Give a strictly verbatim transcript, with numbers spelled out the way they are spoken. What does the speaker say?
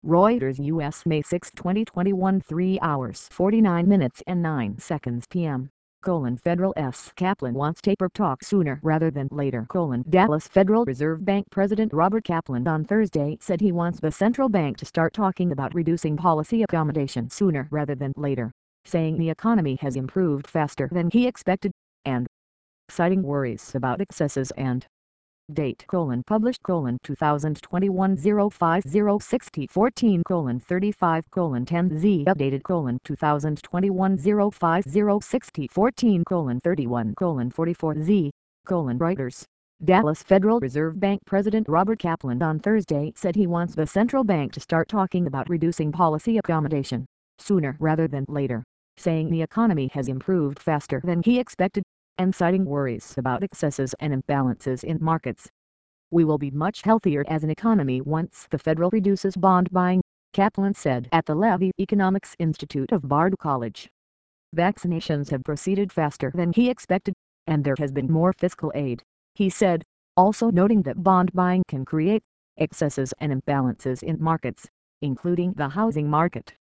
Reuters U S May sixth twenty twenty-one three hours forty-nine minutes and nine seconds p m Colon Federal S. Kaplan wants taper talk sooner rather than later. Colon Dallas Federal Reserve Bank President Robert Kaplan on Thursday said he wants the central bank to start talking about reducing policy accommodation sooner rather than later, saying the economy has improved faster than he expected, and citing worries about excesses and date colon published colon twenty twenty-one oh five oh sixty fourteen colon thirty-five colon ten z updated colon twenty twenty-one oh five oh sixty fourteen colon thirty-one colon forty-four z colon Reuters. Dallas Federal Reserve Bank President Robert Kaplan on Thursday said he wants the central bank to start talking about reducing policy accommodation sooner rather than later, saying the economy has improved faster than he expected, and citing worries about excesses and imbalances in markets. We will be much healthier as an economy once the Federal reduces bond buying, Kaplan said at the Levy Economics Institute of Bard College. Vaccinations have proceeded faster than he expected, and there has been more fiscal aid, he said, also noting that bond buying can create excesses and imbalances in markets, including the housing market.